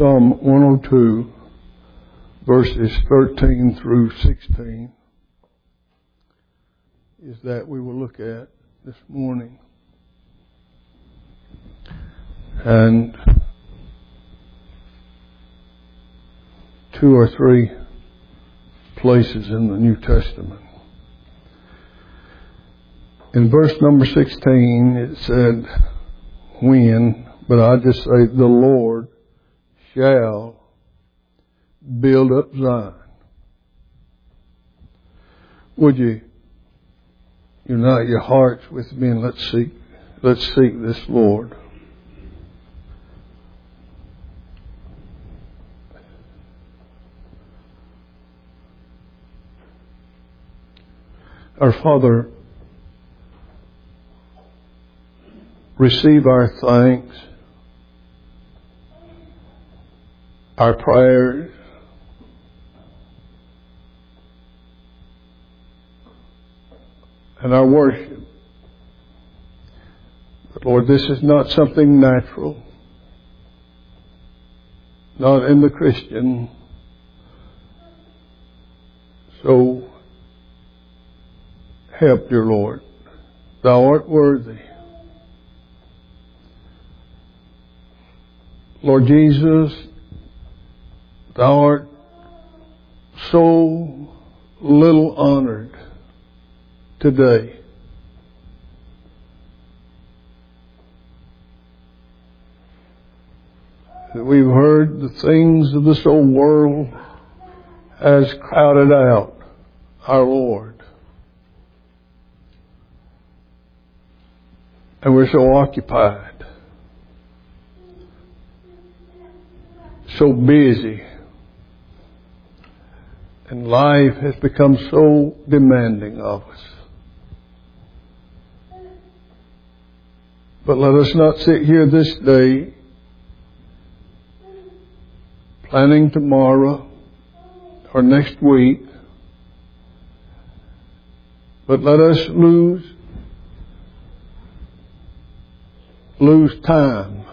Psalm 102, verses 13 through 16, is that we will look at this morning. And 2 or 3 places in the New Testament. In verse number 16, it said, when, but I just say, the Lord shall build up Zion. Would you unite your hearts with me, and let's seek this Lord. Our Father, receive our thanks, our prayers, and our worship. But Lord, this is not something natural, not in the Christian. So help, dear Lord. Thou art worthy. Lord Jesus, Thou art so little honored today. That we've heard the things of this old world has crowded out our Lord. And we're so occupied, so busy, and life has become so demanding of us. But let us not sit here this day planning tomorrow or next week, but let us lose time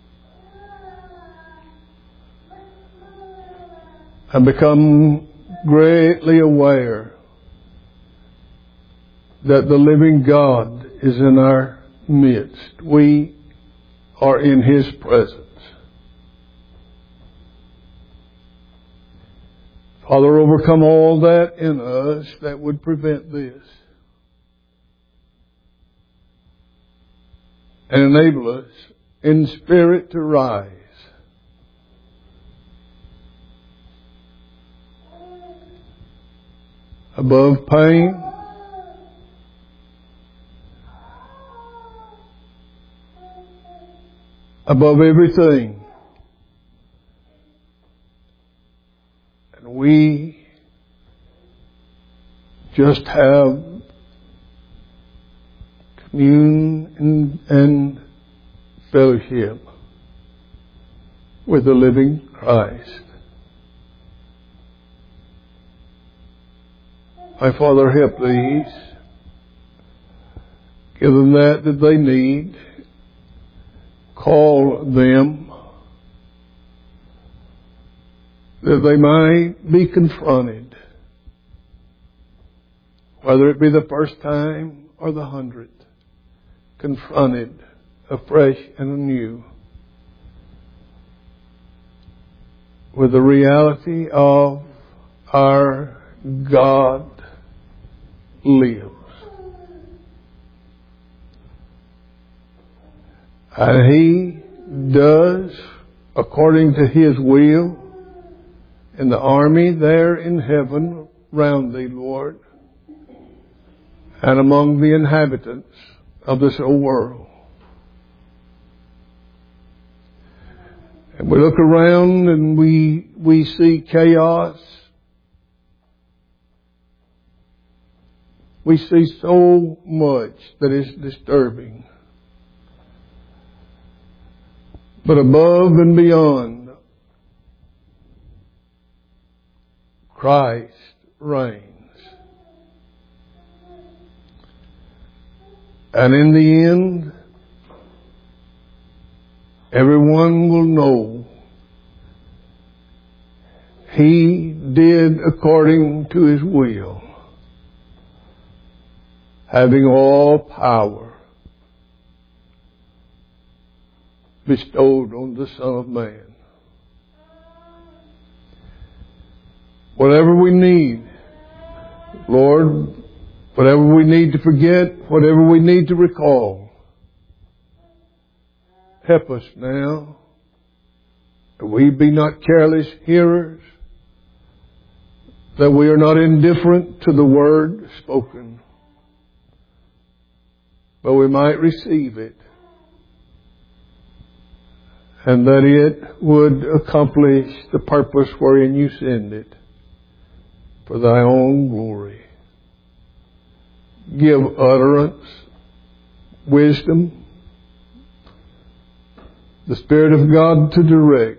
and become greatly aware that the living God is in our midst. We are in His presence. Father, overcome all that in us that would prevent this, and enable us in spirit to rise above pain, above everything. And we just have commune and fellowship with the living Christ. My Father, help these. Give them that they need. Call them that they might be confronted, whether it be the first time or the 100th, confronted afresh and anew with the reality of our God lives. And He does according to His will in the army there in heaven round Thee, Lord, and among the inhabitants of this old world. And we look around and we see chaos. We see so much that is disturbing. But above and beyond, Christ reigns. And in the end, everyone will know He did according to His will, having all power bestowed on the Son of Man. Whatever we need, Lord, whatever we need to forget, whatever we need to recall, help us now that we be not careless hearers, that we are not indifferent to the word spoken, but we might receive it, and that it would accomplish the purpose wherein you send it, for thy own glory. Give utterance, wisdom, the Spirit of God to direct,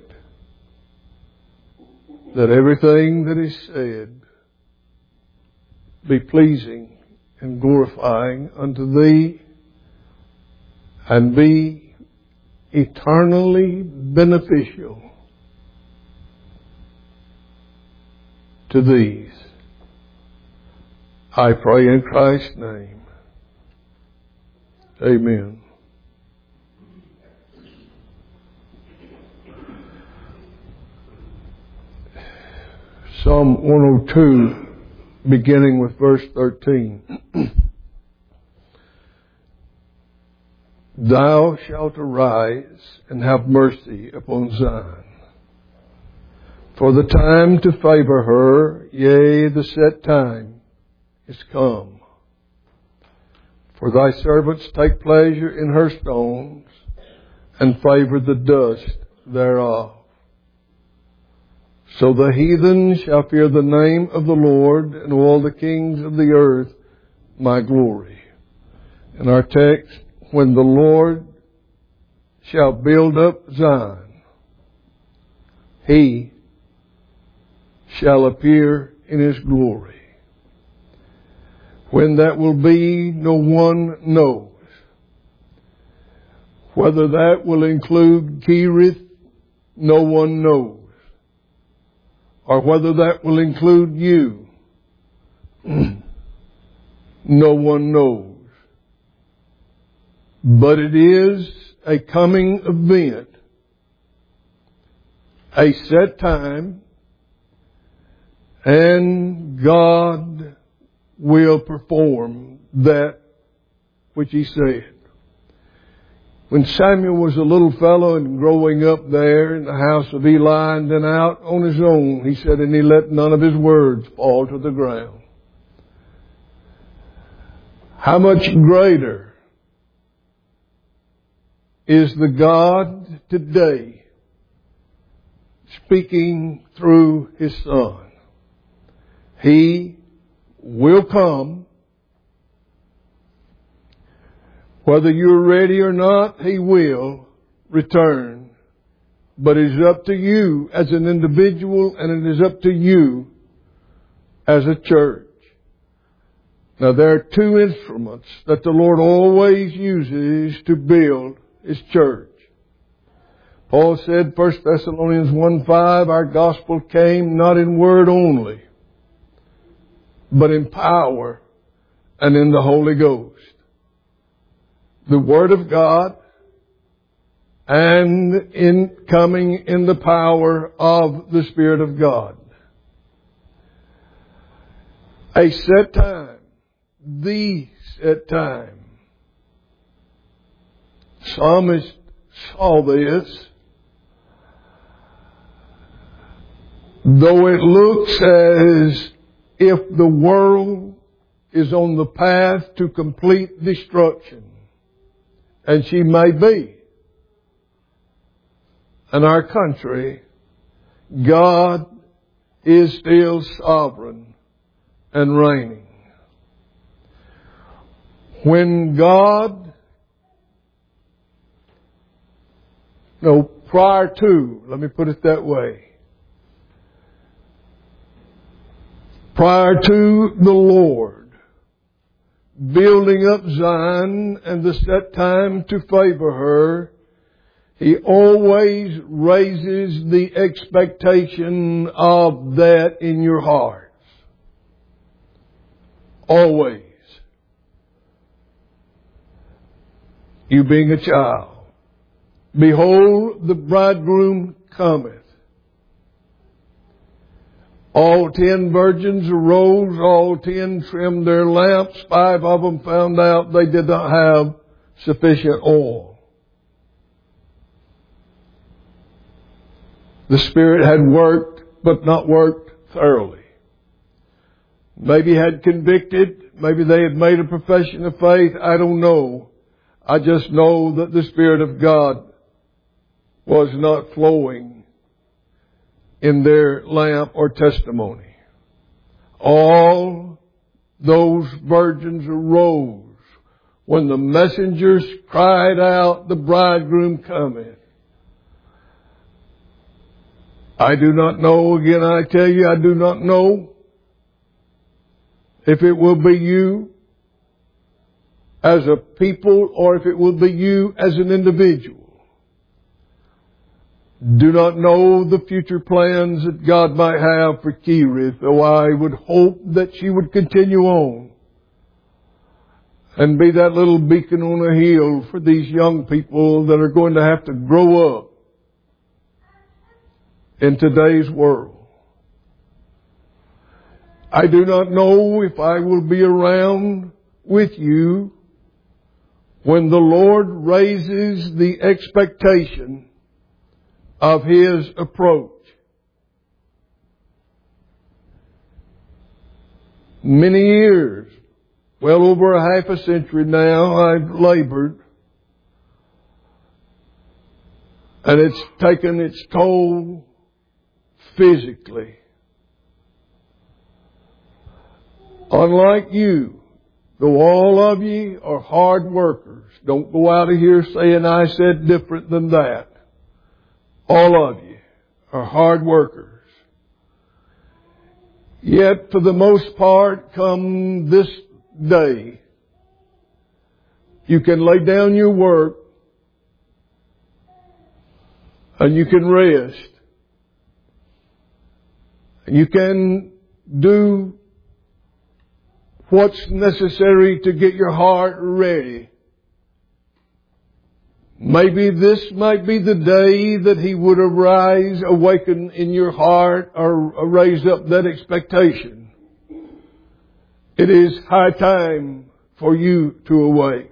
that everything that is said be pleasing and glorifying unto Thee, and be eternally beneficial to these. I pray in Christ's name. Amen. Psalm 102, beginning with verse 13. Thou shalt arise and have mercy upon Zion. For the time to favor her, yea, the set time is come. For thy servants take pleasure in her stones, and favor the dust thereof. So the heathen shall fear the name of the Lord, and all the kings of the earth my glory. In our text, when the Lord shall build up Zion, He shall appear in His glory. When that will be, no one knows. Whether that will include Kerith, no one knows. Or whether that will include you, no one knows. But it is a coming event, a set time, and God will perform that which He said. When Samuel was a little fellow and growing up there in the house of Eli and then out on his own, he said, and he let none of his words fall to the ground. How much greater is the God today speaking through His Son. He will come. Whether you're ready or not, He will return. But it is up to you as an individual, and it is up to you as a church. Now there are two instruments that the Lord always uses to build His church. Paul said, 1 Thessalonians 1:5, our gospel came not in word only, but in power and in the Holy Ghost. The Word of God, and in coming in the power of the Spirit of God. A set time, the set time. Psalmist saw this. Though it looks as if the world is on the path to complete destruction, and she may be, and our country, God is still sovereign and reigning. When God, prior to, let me put it that way, prior to the Lord building up Zion and the set time to favor her, He always raises the expectation of that in your hearts. Always. You being a child. Behold, the bridegroom cometh. All 10 virgins arose, all 10 trimmed their lamps. 5 of them found out they did not have sufficient oil. The Spirit had worked, but not worked thoroughly. Maybe had convicted, maybe they had made a profession of faith, I don't know. I just know that the Spirit of God was not flowing in their lamp or testimony. All those virgins arose when the messengers cried out, the bridegroom cometh. I do not know, again I tell you, I do not know if it will be you as a people or if it will be you as an individual. Do not know the future plans that God might have for Kerith, though I would hope that she would continue on and be that little beacon on a hill for these young people that are going to have to grow up in today's world. I do not know if I will be around with you when the Lord raises the expectation of His approach. Many years, well over a half a century now, I've labored, and it's taken its toll physically. Unlike you, though all of ye are hard workers, don't go out of here saying I said different than that. All of you are hard workers. Yet for the most part, come this day, you can lay down your work and you can rest. And you can do what's necessary to get your heart ready. Maybe this might be the day that He would arise, awaken in your heart, or raise up that expectation. It is high time for you to awake.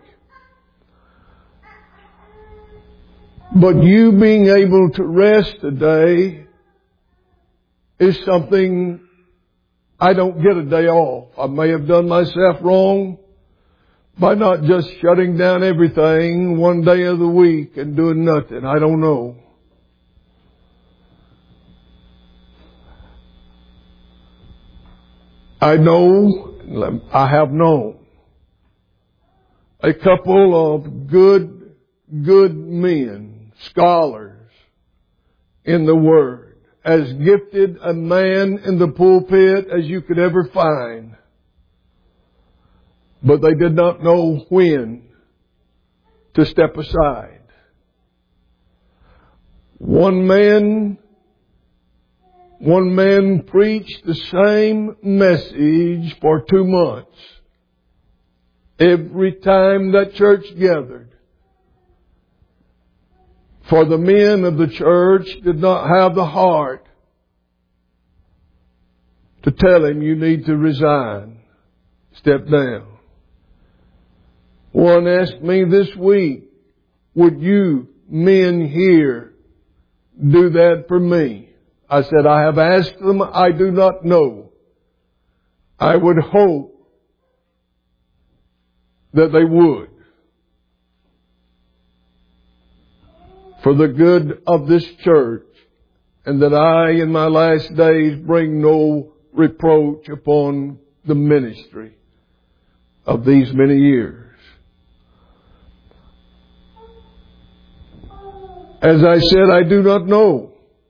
But you being able to rest today is something. I don't get a day off. I may have done myself wrong by not just shutting down everything one day of the week and doing nothing. I don't know. I know, I have known a couple of good men, scholars in the Word, as gifted a man in the pulpit as you could ever find. But they did not know when to step aside. One man preached the same message for 2 months. Every time that church gathered. For the men of the church did not have the heart to tell him you need to resign. Step down. One asked me this week, would you men here do that for me? I said, I have asked them, I do not know. I would hope that they would. For the good of this church, and that I in my last days bring no reproach upon the ministry of these many years. As I said, I do not know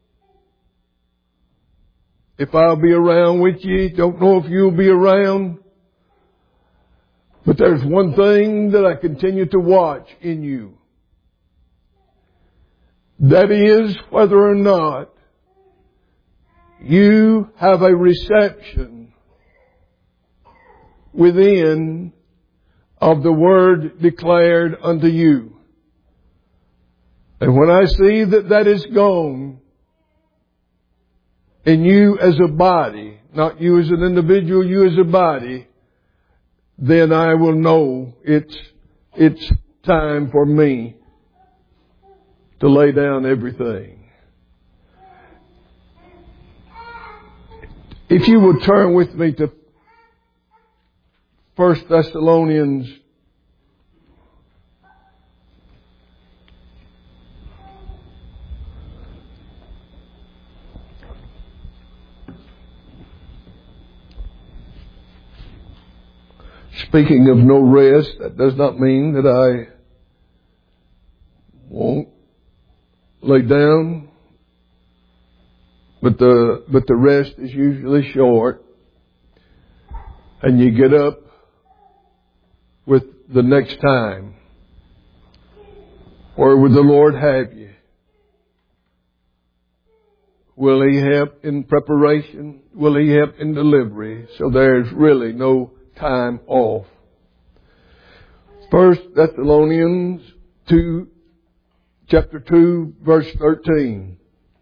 if I'll be around with you. Don't know if you'll be around. But there's one thing that I continue to watch in you. That is, whether or not you have a reception within of the word declared unto you. And when I see that that is gone in you as a body, not you as an individual, you as a body, then I will know it's time for me to lay down everything. If you would turn with me to 1 Thessalonians Speaking of no rest, that does not mean that I won't lay down, but the rest is usually short, and you get up with the next time. Where would the Lord have you? Will He help in preparation? Will He help in delivery? So there's really no time off. 1 Thessalonians 2, chapter 2, verse 13.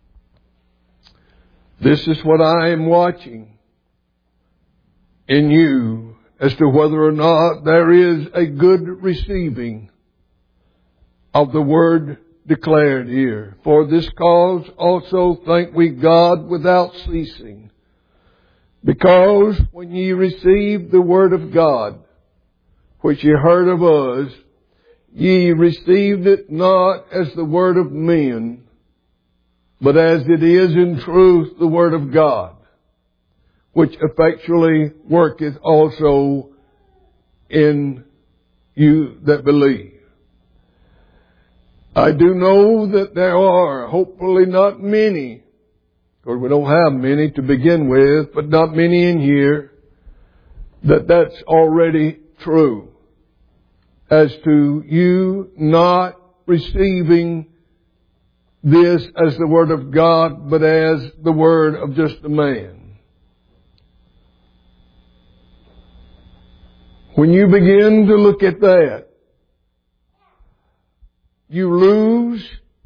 This is what I am watching in you as to whether or not there is a good receiving of the word declared here. For this cause also thank we God without ceasing, because when ye received the word of God, which ye heard of us, ye received it not as the word of men, but as it is in truth the word of God, which effectually worketh also in you that believe. I do know that there are, hopefully not many, because we don't have many to begin with, but not many in here, that's already true. As to you not receiving this as the word of God, but as the word of just a man. When you begin to look at that, you lose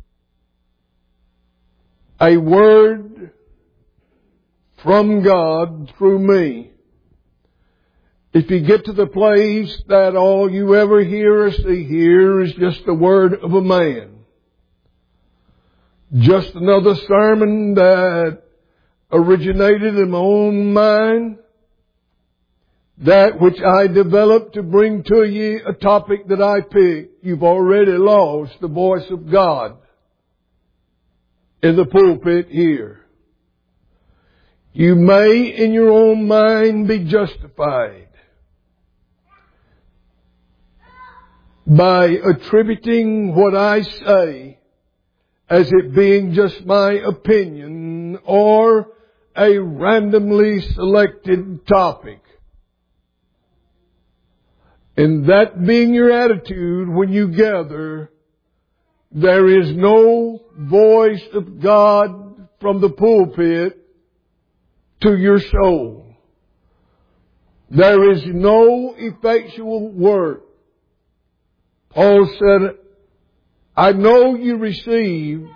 a word from God through me. If you get to the place that all you ever hear or see here is just the word of a man, just another sermon that originated in my own mind, that which I developed to bring to you a topic that I picked, you've already lost the voice of God in the pulpit here. You may in your own mind be justified by attributing what I say as it being just my opinion or a randomly selected topic. And that being your attitude when you gather, there is no voice of God from the pulpit to your soul. There is no effectual work. Paul said, I know you received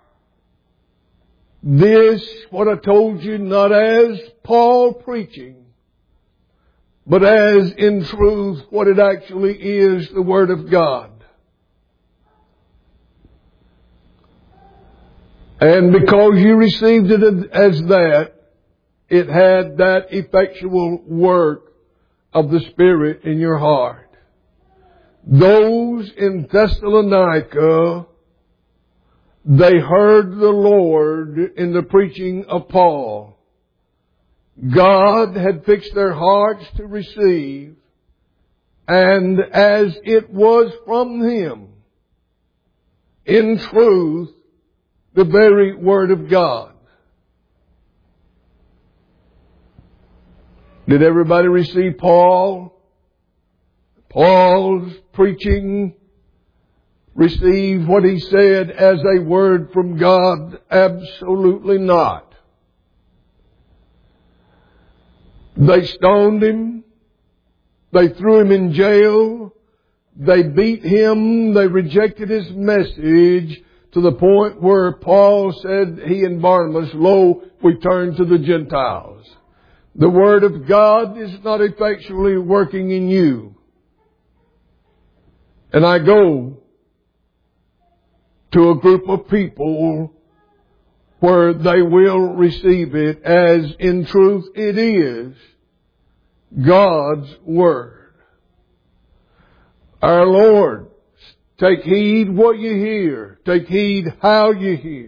this, what I told you, not as Paul preaching, but as in truth what it actually is, the Word of God. And because you received it as that, it had that effectual work of the Spirit in your heart. Those in Thessalonica, they heard the Lord in the preaching of Paul. God had fixed their hearts to receive, and as it was from Him, in truth, the very Word of God. Did everybody receive Paul? Paul's preaching receive what he said as a word from God? Absolutely not. They stoned him. They threw him in jail. They beat him. They rejected his message to the point where Paul said, he and Barnabas, "Lo, we turn to the Gentiles." The Word of God is not effectually working in you. And I go to a group of people where they will receive it as in truth it is God's Word. Our Lord, take heed what you hear. Take heed how you hear.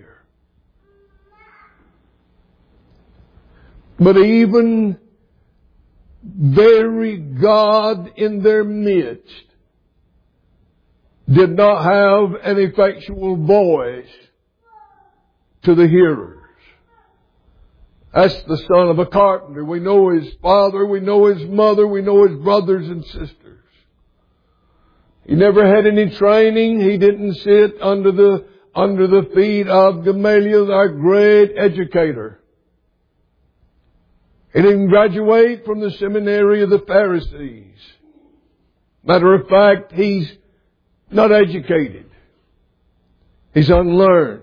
But even very God in their midst did not have an effectual voice to the hearers. That's the son of a carpenter. We know his father, we know his mother, we know his brothers and sisters. He never had any training. He didn't sit under the feet of Gamaliel, our great educator. He didn't graduate from the seminary of the Pharisees. Matter of fact, he's not educated. He's unlearned.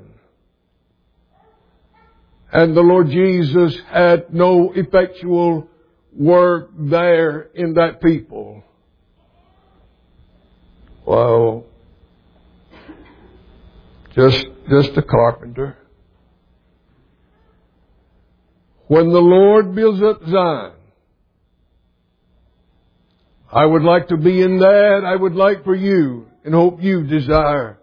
And the Lord Jesus had no effectual work there in that people. Well, just a carpenter. When the Lord builds up Zion, I would like to be in that. I would like for you, and hope you desire.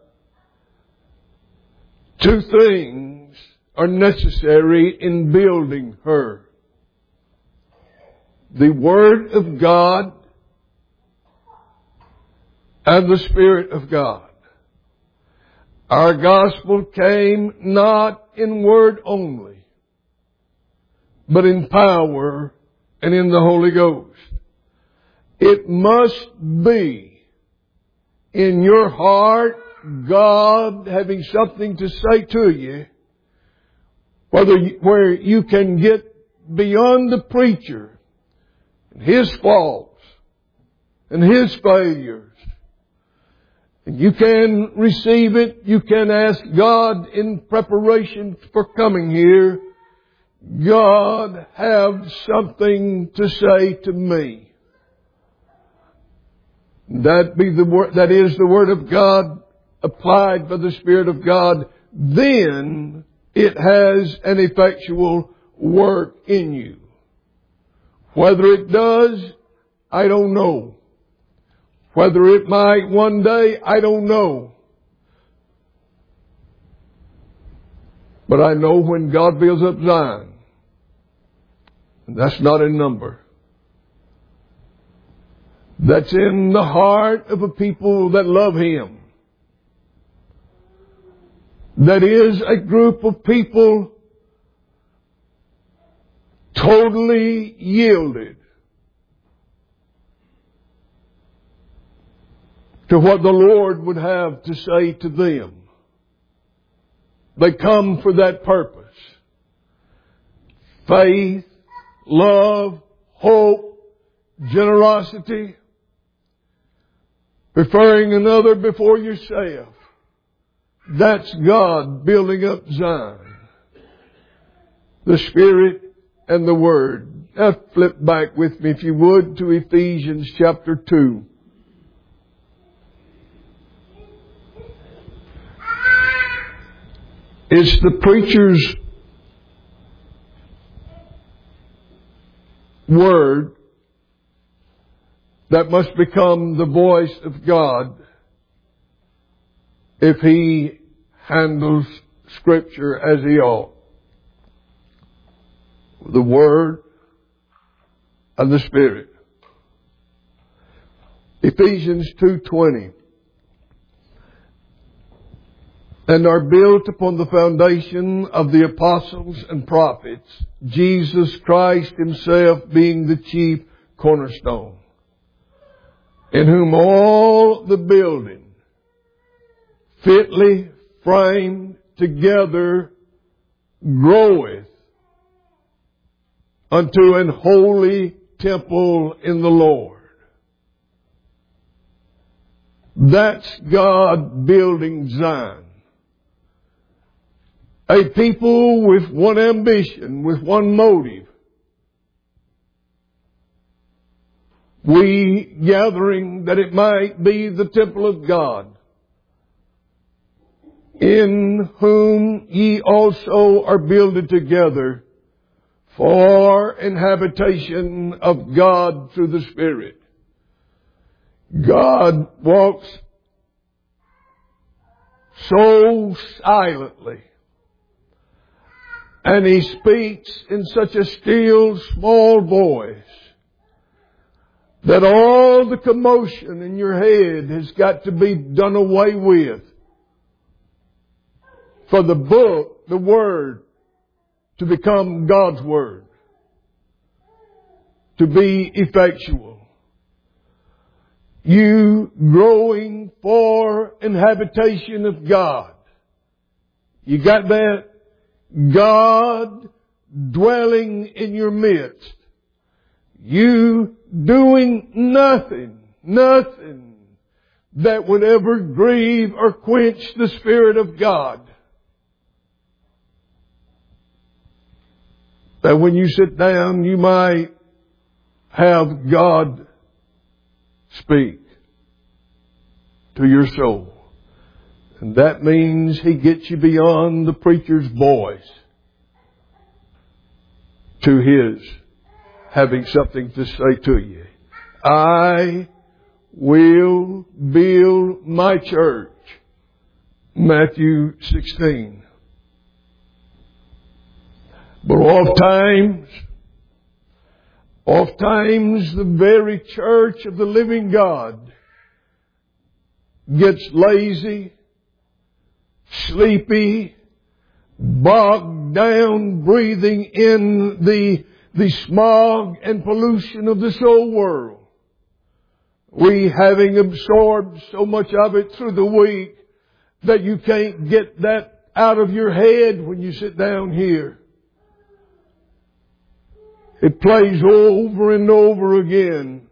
Two things are necessary in building her. The Word of God and the Spirit of God. Our gospel came not in word only, but in power and in the Holy Ghost. It must be in your heart, God having something to say to you, where you can get beyond the preacher and his faults and his failures. And you can receive it. You can ask God in preparation for coming here, God, have something to say to me. That is the Word of God applied by the Spirit of God. Then it has an effectual work in you. Whether it does, I don't know. Whether it might one day, I don't know. But I know when God builds up Zion, and that's not in number. That's in the heart of a people that love Him. That is a group of people totally yielded to what the Lord would have to say to them. They come for that purpose. Faith, love, hope, generosity, preferring another before yourself. That's God building up Zion. The Spirit and the Word. Now flip back with me, if you would, to Ephesians chapter 2. It's the preacher's word that must become the voice of God if he handles Scripture as he ought. The Word and the Spirit. Ephesians 2:20. And are built upon the foundation of the apostles and prophets, Jesus Christ Himself being the chief cornerstone, in whom all the building fitly framed together, groweth unto an holy temple in the Lord. That's God building Zion. A people with one ambition, with one motive. We gathering that it might be the temple of God, in whom ye also are builded together for an habitation of God through the Spirit. God walks so silently, and He speaks in such a still, small voice, that all the commotion in your head has got to be done away with, for the book, the Word, to become God's Word, to be effectual. You growing for an habitation of God. You got that? God dwelling in your midst. You doing nothing that would ever grieve or quench the Spirit of God. That when you sit down, you might have God speak to your soul. And that means He gets you beyond the preacher's voice to His having something to say to you. I will build my church. Matthew 16. But oft-times the very church of the living God gets lazy, sleepy, bogged down, breathing in the smog and pollution of this old world. We having absorbed so much of it through the week that you can't get that out of your head when you sit down here. It plays over and over again.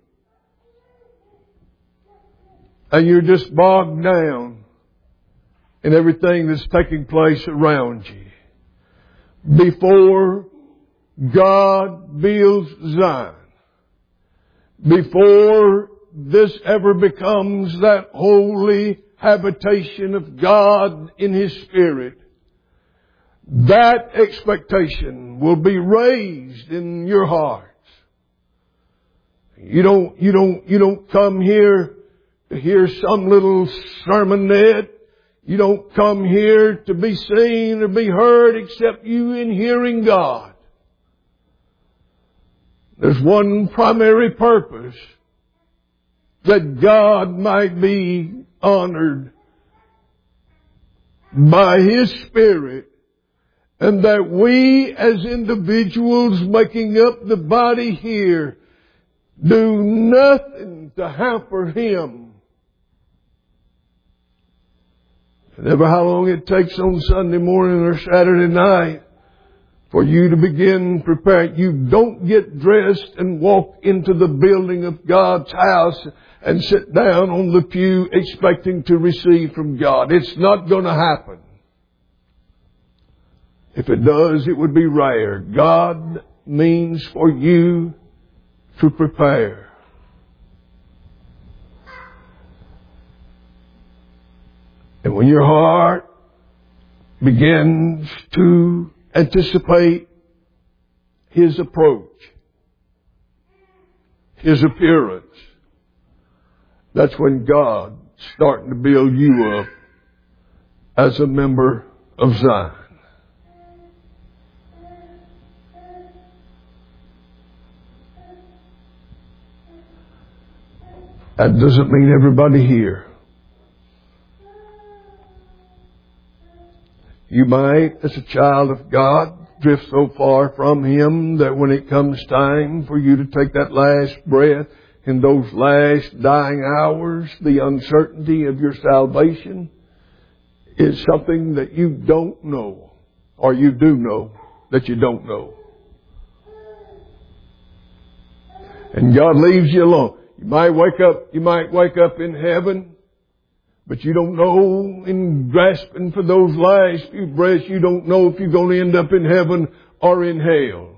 And you're just bogged down in everything that's taking place around you. Before God builds Zion, before this ever becomes that holy habitation of God in His Spirit, that expectation will be raised in your hearts. You don't come here to hear some little sermonette. You don't come here to be seen or be heard except you in hearing God. There's one primary purpose, that God might be honored by His Spirit, and that we as individuals making up the body here do nothing to hamper Him. Never how long it takes on Sunday morning or Saturday night for you to begin preparing. You don't get dressed and walk into the building of God's house and sit down on the pew expecting to receive from God. It's not going to happen. If it does, it would be rare. God means for you to prepare. And when your heart begins to anticipate His approach, His appearance, that's when God's starting to build you up as a member of Zion. That doesn't mean everybody here. You might, as a child of God, drift so far from Him that when it comes time for you to take that last breath in those last dying hours, the uncertainty of your salvation, is something that you don't know, or you do know that you don't know. And God leaves you alone. You might wake up in heaven, but you don't know, in grasping for those last few breaths, you don't know if you're going to end up in heaven or in hell.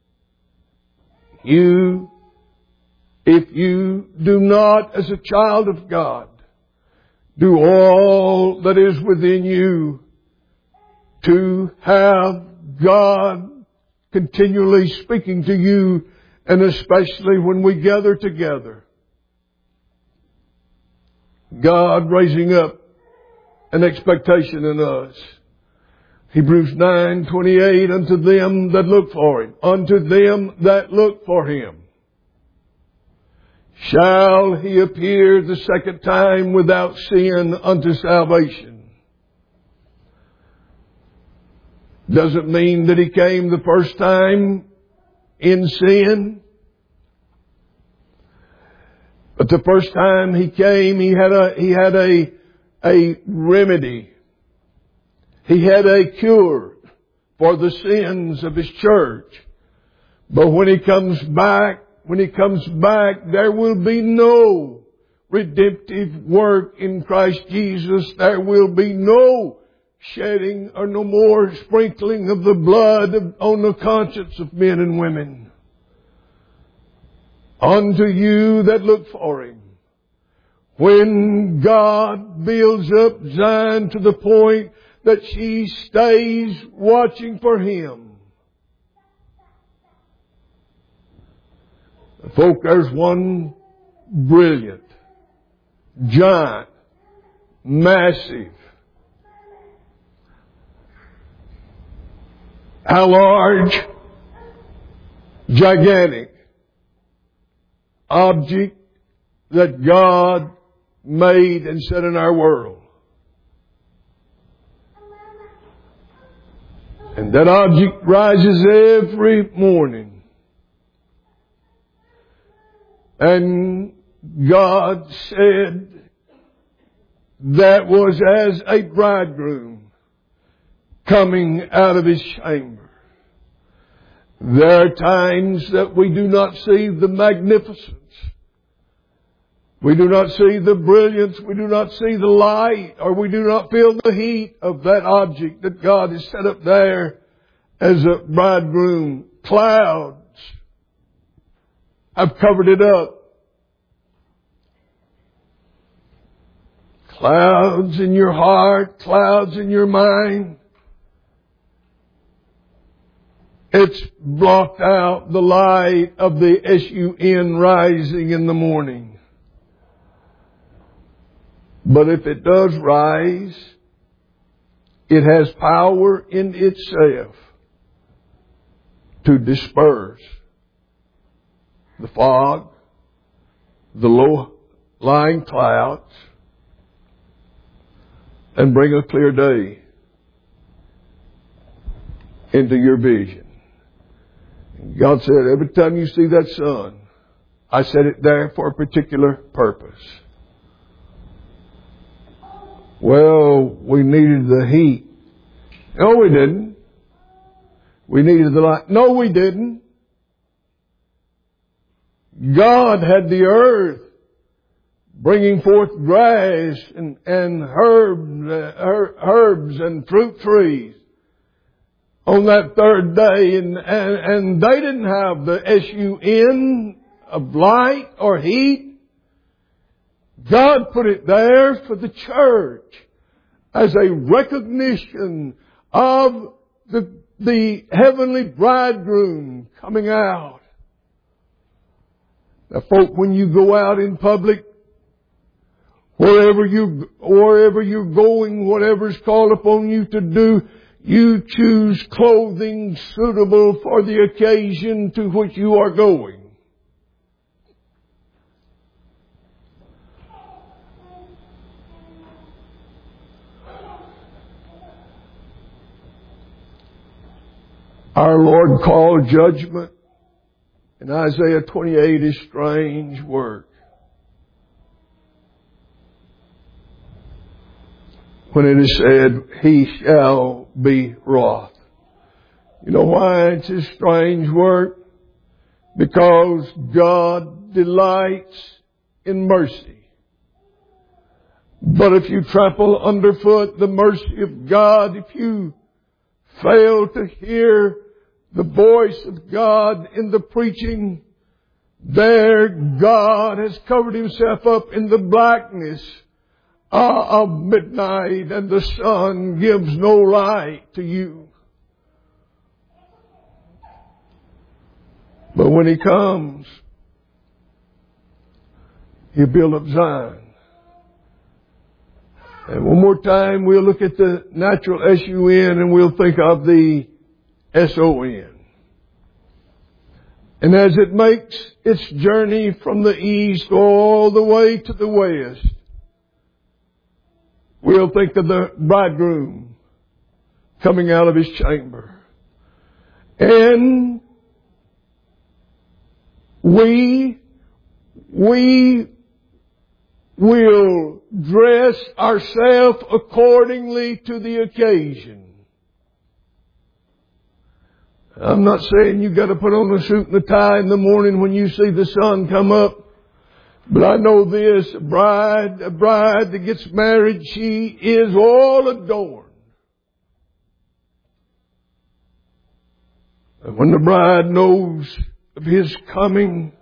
If you do not, as a child of God, do all that is within you to have God continually speaking to you, and especially when we gather together, God raising up an expectation in us. Hebrews 9:28, unto them that look for Him, unto them that look for Him, shall He appear the second time without sin unto salvation. Doesn't mean that He came the first time in sin. But the first time He came, He had a remedy. He had a cure for the sins of His church. But when He comes back, there will be no redemptive work in Christ Jesus. There will be no shedding or no more sprinkling of the blood on the conscience of men and women. Unto you that look for Him. When God builds up Zion to the point that she stays watching for Him. Folk, there's one brilliant, giant, massive, how large, gigantic object that God made and set in our world. And that object rises every morning. And God said that was as a bridegroom coming out of his chamber. There are times that we do not see the magnificence. We do not see the brilliance. We do not see the light, or we do not feel the heat of that object that God has set up there as a bridegroom. Clouds have covered it up. Clouds in your heart, clouds in your mind. It's blocked out the light of the sun rising in the morning. But if it does rise, it has power in itself to disperse the fog, the low-lying clouds, and bring a clear day into your vision. God said, every time you see that sun, I set it there for a particular purpose. Well, we needed the heat. No, we didn't. We needed the light. No, we didn't. God had the earth bringing forth grass and herbs and fruit trees on that third day, and they didn't have the sun of light or heat. God put it there for the church as a recognition of the heavenly bridegroom coming out. Now, folk, when you go out in public, wherever you're going, whatever's called upon you to do, you choose clothing suitable for the occasion to which you are going. Our Lord called judgment in Isaiah 28 a strange work. when it is said, He shall be wroth. You know why it's a strange word? Because God delights in mercy. But if you trample underfoot the mercy of God, if you fail to hear the voice of God in the preaching, there God has covered Himself up in the blackness of midnight, and the sun gives no light to you. But when He comes, He'll build up Zion. And one more time, we'll look at the natural S-U-N and we'll think of the S-O-N. And as it makes its journey from the east all the way to the west, we'll think of the bridegroom coming out of his chamber. And we will dress ourselves accordingly to the occasion. I'm not saying you've got to put on a suit and a tie in the morning when you see the sun come up. But I know this, a bride that gets married, she is all adorned. And when the bride knows of His coming,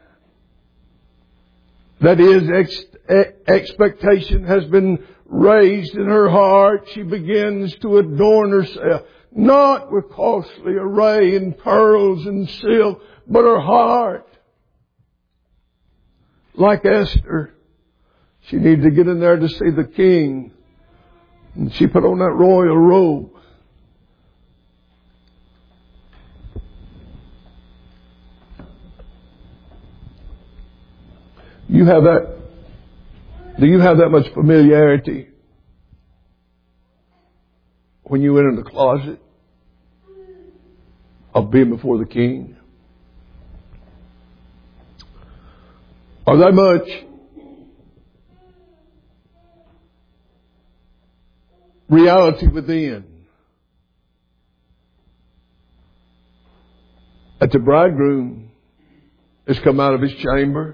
that is, expectation has been raised in her heart, she begins to adorn herself, not with costly array and pearls and silk, but her heart. Like Esther, she needed to get in there to see the king, and she put on that royal robe. Do you have that much familiarity when you enter the closet of being before the king? Or that much reality within that the bridegroom has come out of his chamber?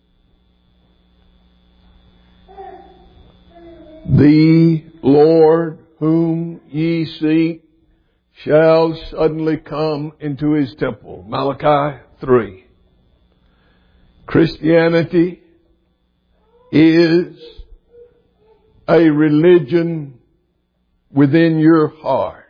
The Lord whom ye seek shall suddenly come into His temple. Malachi 3. Christianity is a religion within your heart.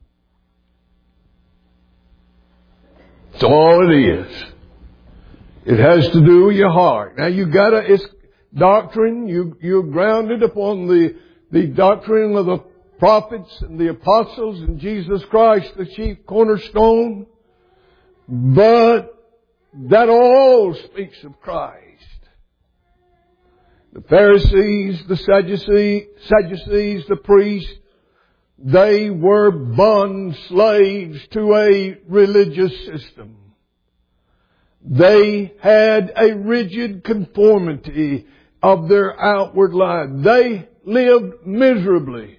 That's all it is. It has to do with your heart. Now it's doctrine, you're grounded upon the doctrine of the prophets and the apostles and Jesus Christ, the chief cornerstone. But that all speaks of Christ. The Pharisees, the Sadducees, the priests, they were bond slaves to a religious system. They had a rigid conformity of their outward life. They lived miserably,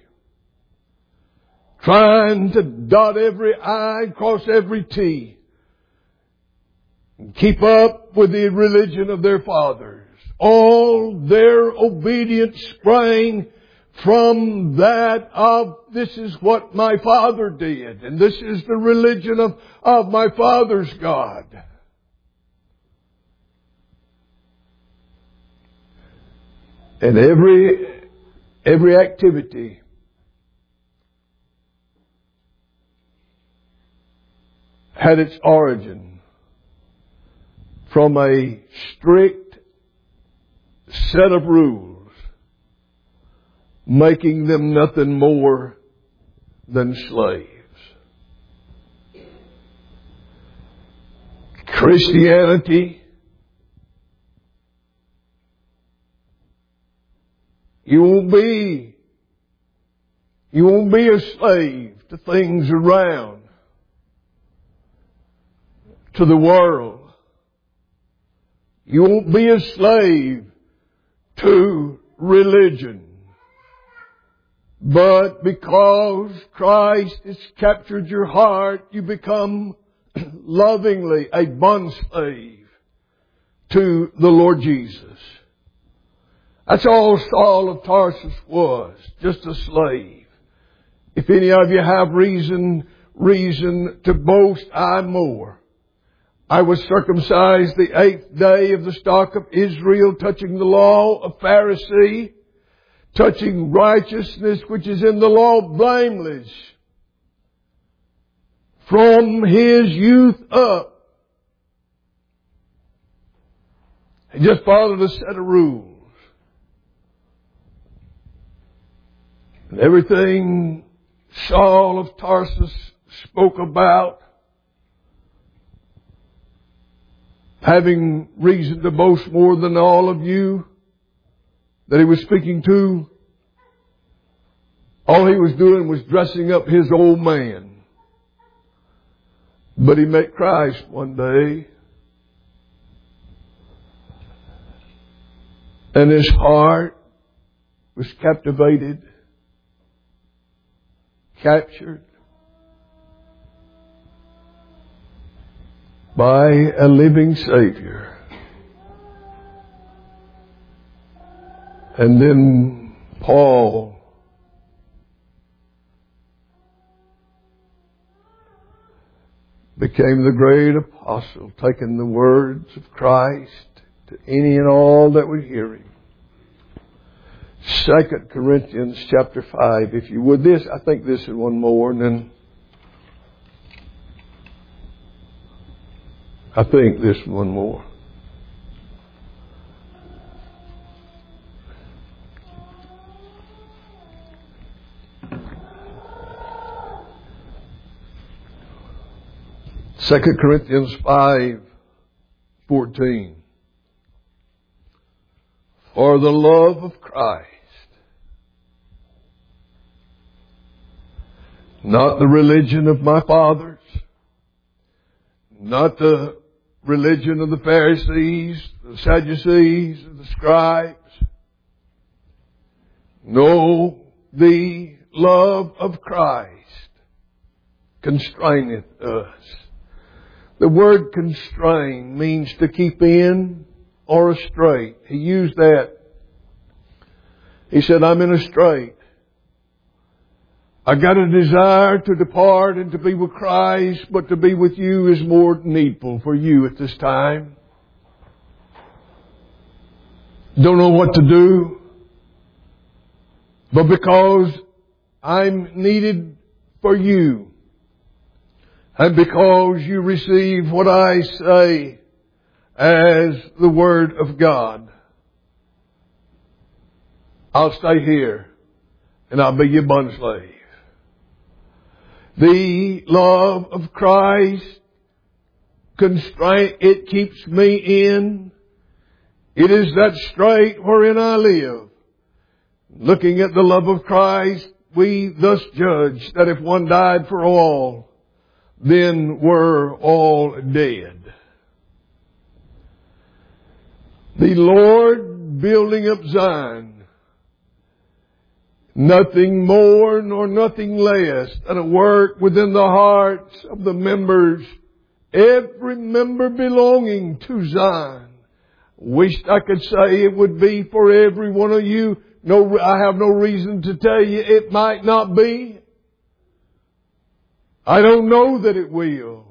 trying to dot every I, cross every T, and keep up with the religion of their fathers. All their obedience sprang from that of, this is what my father did, and this is the religion of my father's God. And every activity had its origin from a strict set of rules, making them nothing more than slaves. Christianity, you won't be a slave to things around, to the world. You won't be a slave to religion. But because Christ has captured your heart, you become lovingly a bondslave to the Lord Jesus. That's all Saul of Tarsus was, just a slave. If any of you have reason to boast, I'm more. I was circumcised the 8th day of the stock of Israel, touching the law of Pharisee, touching righteousness which is in the law, blameless. From his youth up, he just followed a set of rules. And everything Saul of Tarsus spoke about, having reason to boast more than all of you that he was speaking to, all he was doing was dressing up his old man. But he met Christ one day, and his heart was captivated, captured by a living Savior. And then Paul became the great apostle, taking the words of Christ to any and all that would hear him. 2 Corinthians chapter 5, if you would. I think this is one more, and then I think this one more. Second Corinthians 5:14. For the love of Christ, not the religion of my fathers, not the religion of the Pharisees, the Sadducees, the scribes. No, the love of Christ constraineth us. The word constrain means to keep in or a strait. He used that. He said, I'm in a strait. I got a desire to depart and to be with Christ, but to be with you is more needful for you at this time. Don't know what to do, but because I'm needed for you, and because you receive what I say as the Word of God, I'll stay here and I'll be your bondslave. The love of Christ constraint, it keeps me in. It is that strait wherein I live. Looking at the love of Christ, we thus judge that if one died for all, then we're all dead. The Lord building up Zion, nothing more nor nothing less than a work within the hearts of the members, every member belonging to Zion. Wished I could say it would be for every one of you. No, I have no reason to tell you it might not be. I don't know that it will.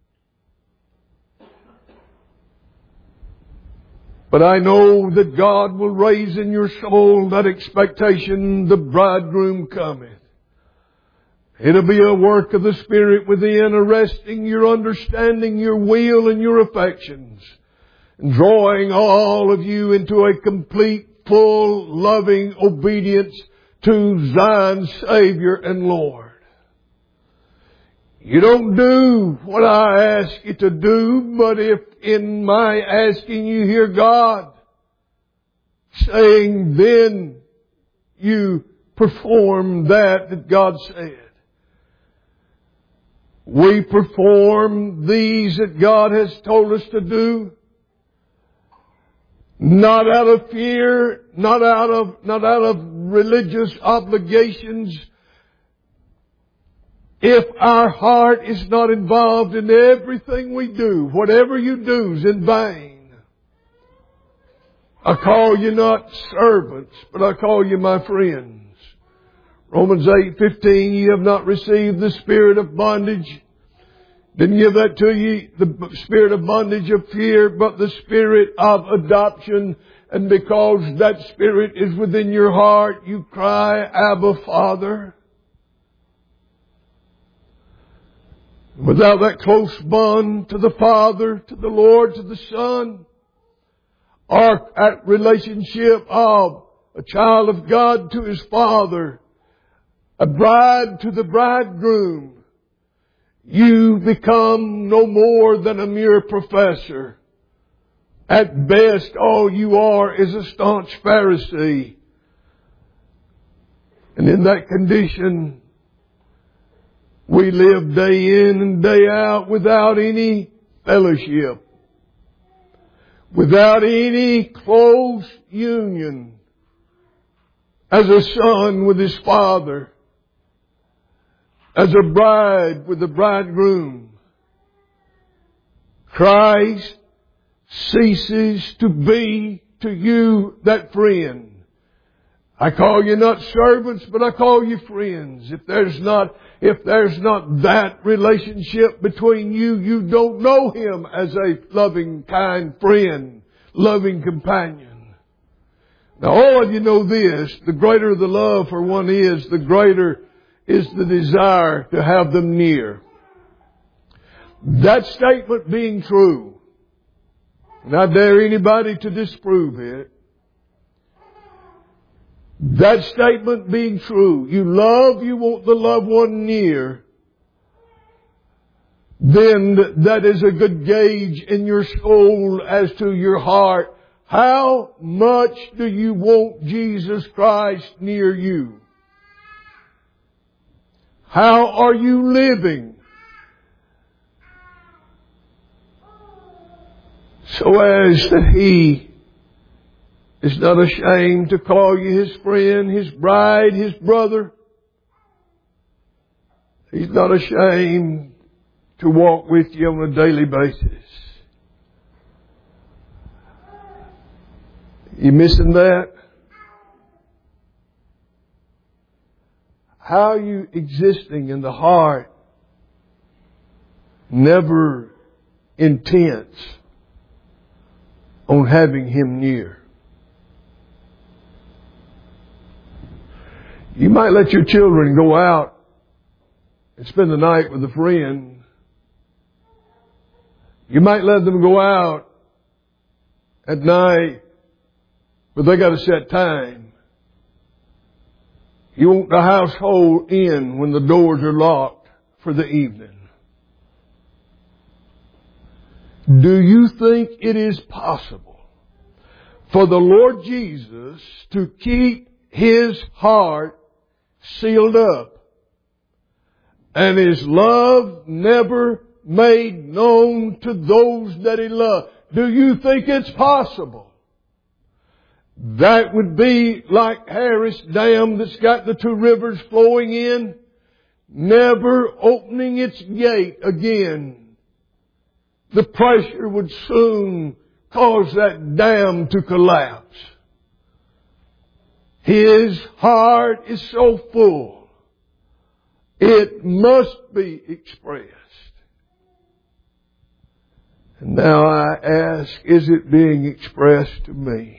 But I know that God will raise in your soul that expectation, the bridegroom cometh. It'll be a work of the Spirit within, arresting your understanding, your will, and your affections, and drawing all of you into a complete, full, loving obedience to Zion's Savior and Lord. You don't do what I ask you to do, but if in my asking you hear God saying, then you perform that God said. We perform these that God has told us to do. Not out of fear, not out of religious obligations. If our heart is not involved in everything we do, whatever you do is in vain. I call you not servants, but I call you my friends. Romans 8:15, ye have not received the spirit of bondage. Didn't give that to you, the spirit of bondage of fear, but the spirit of adoption. And because that spirit is within your heart, you cry, Abba, Father. Without that close bond to the Father, to the Lord, to the Son, or that relationship of a child of God to his Father, a bride to the bridegroom, you become no more than a mere professor. At best, all you are is a staunch Pharisee. And in that condition, we live day in and day out without any fellowship, without any close union as a son with his father, as a bride with the bridegroom. Christ ceases to be to you that friend. I call you not servants, but I call you friends. If there's not that relationship between you, you don't know Him as a loving, kind friend, loving companion. Now all of you know this, the greater the love for one is, the greater is the desire to have them near. That statement being true, and I dare anybody to disprove it, that statement being true, you want the loved one near, then that is a good gauge in your soul as to your heart. How much do you want Jesus Christ near you? How are you living so as that He is not ashamed to call you His friend, His bride, His brother? He's not ashamed to walk with you on a daily basis. You missing that? How are you existing in the heart, never intense on having Him near? You might let your children go out and spend the night with a friend. You might let them go out at night, but they got a set time. You want the household in when the doors are locked for the evening. Do you think it is possible for the Lord Jesus to keep His heart sealed up and His love never made known to those that He loved? Do you think it's possible? That would be like Harris Dam that's got the two rivers flowing in, never opening its gate again. The pressure would soon cause that dam to collapse. His heart is so full, it must be expressed. And now I ask, is it being expressed to me?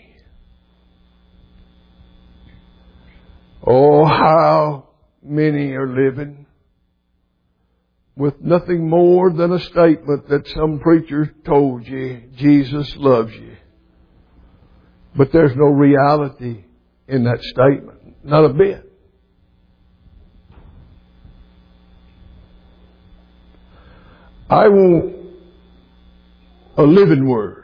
Oh, how many are living with nothing more than a statement that some preacher told you, Jesus loves you. But there's no reality in that statement. Not a bit. I want a living word.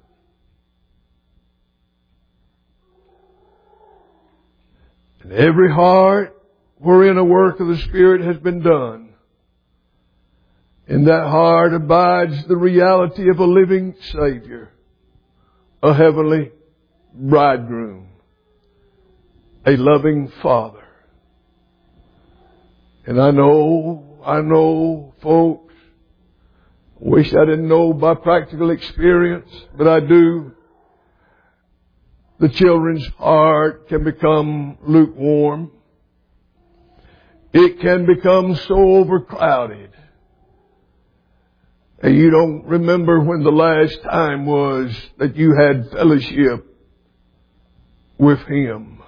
In every heart wherein a work of the Spirit has been done, in that heart abides the reality of a living Savior, a heavenly bridegroom, a loving Father. And I know, folks, wish I didn't know by practical experience, but I do. The children's heart can become lukewarm. It can become so overcrowded. And you don't remember when the last time was that you had fellowship with Him.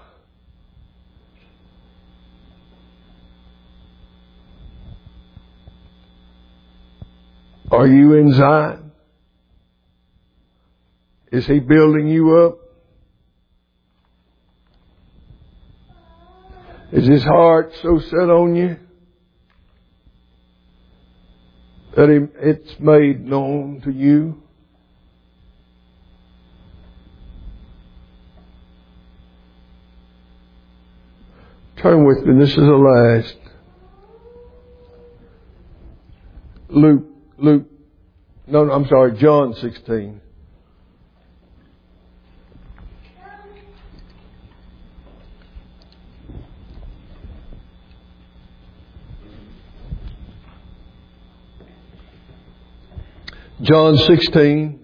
Are you in Zion? Is He building you up? Is His heart so set on you that it's made known to you? Turn with me. This is the last. John 16. John 16.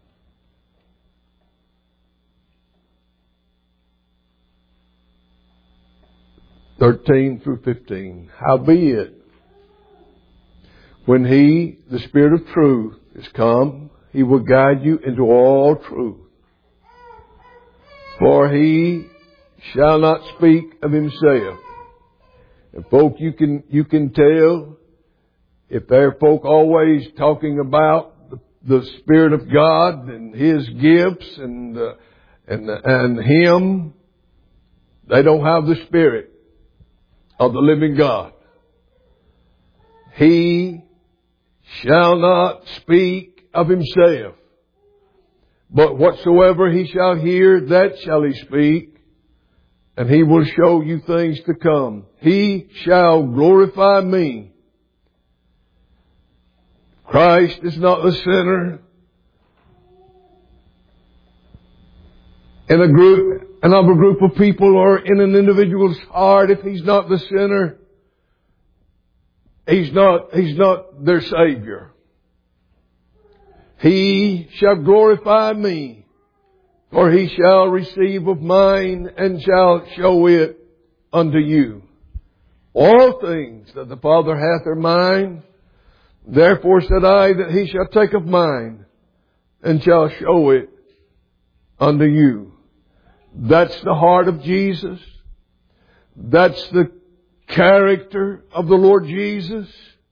(13 through 15). Howbeit, when He, the Spirit of truth, is come, He will guide you into all truth. For He shall not speak of Himself. And folk, you can tell if there are folk always talking about the Spirit of God and His gifts and Him, they don't have the Spirit of the living God. He shall not speak of Himself, but whatsoever He shall hear, that shall He speak, and He will show you things to come. He shall glorify Me. Christ is not the center in a group of people or in an individual's heart. If He's not the center, He's not their Savior. He shall glorify Me, for He shall receive of Mine and shall show it unto you. All things that the Father hath are Mine. Therefore said I that He shall take of Mine and shall show it unto you. That's the heart of Jesus. That's the character of the Lord Jesus.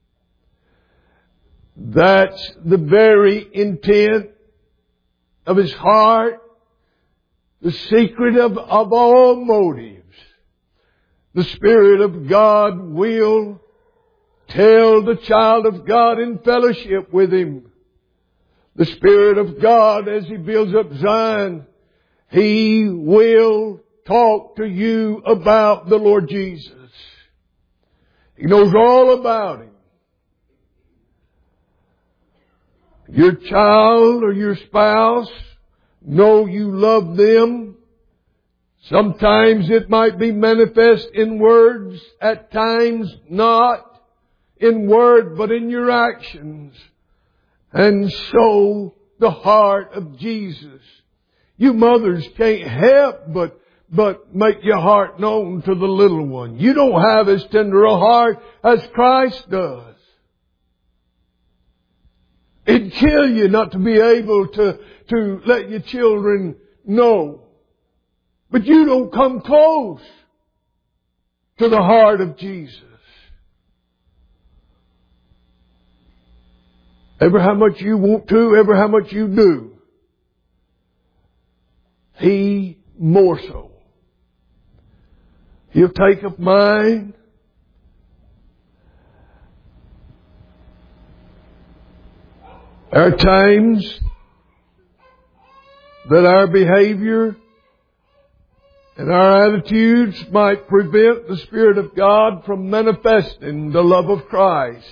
That's the very intent of His heart. The secret of all motives. The Spirit of God will tell the child of God in fellowship with Him. The Spirit of God, as He builds up Zion, He will talk to you about the Lord Jesus. He knows all about Him. Your child or your spouse, know you love them. Sometimes it might be manifest in words, at times not in word, but in your actions. And so the heart of Jesus. You mothers can't help but make your heart known to the little one. You don't have as tender a heart as Christ does. It'd kill you not to be able to let your children know. But you don't come close to the heart of Jesus. Ever how much you want to, ever how much you do. He more so. He'll take of mine. There are times that our behavior and our attitudes might prevent the Spirit of God from manifesting the love of Christ.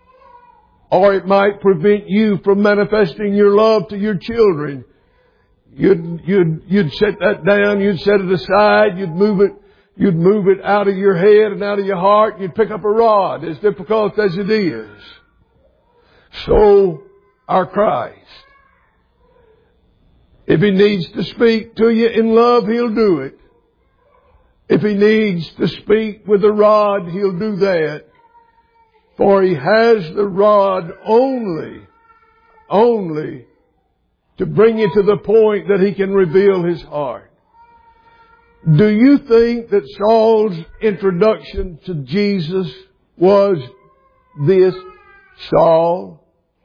Or it might prevent you from manifesting your love to your children. you'd set that down, you'd set it aside, you'd move it out of your head and out of your heart, you'd pick up a rod, as difficult as it is. So, our Christ. If He needs to speak to you in love, He'll do it. If He needs to speak with a rod, He'll do that. For He has the rod only to bring you to the point that He can reveal His heart. Do you think that Saul's introduction to Jesus was this? Saul,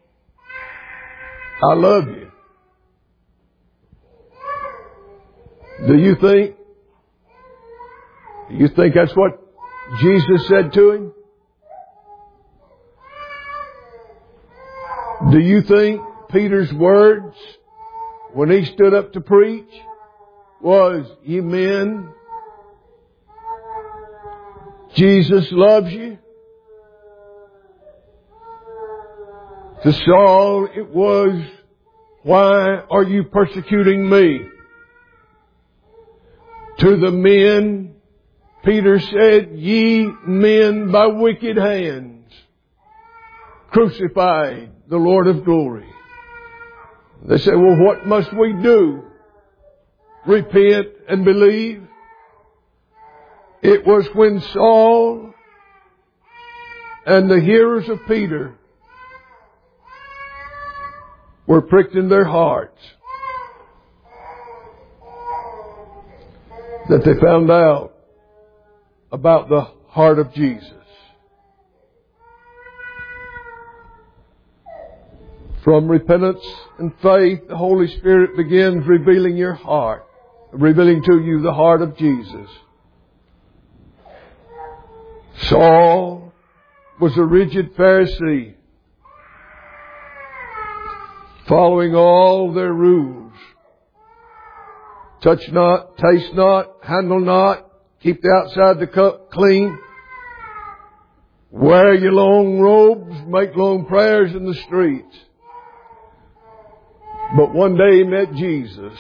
I love you. Do you think that's what Jesus said to him? Do you think Peter's words when he stood up to preach was, "Ye men, Jesus loves you"? To Saul it was, "Why are you persecuting me?" To the men, Peter said, "Ye men by wicked hands crucified the Lord of glory." They said, "Well, what must we do? Repent and believe?" It was when Saul and the hearers of Peter were pricked in their hearts that they found out about the heart of Jesus. From repentance and faith, the Holy Spirit begins revealing your heart, revealing to you the heart of Jesus. Saul was a rigid Pharisee, following all their rules. Touch not, taste not, handle not, keep the outside of the cup clean, wear your long robes, make long prayers in the streets. But one day he met Jesus,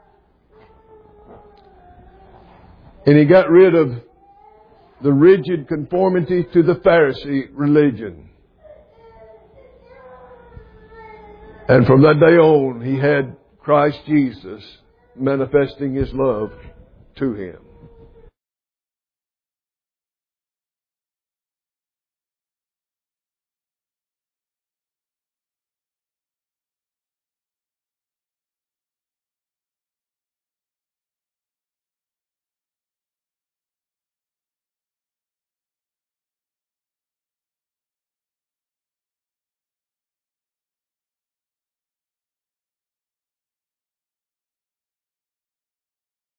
and he got rid of the rigid conformity to the Pharisee religion. And from that day on, he had Christ Jesus manifesting His love to him.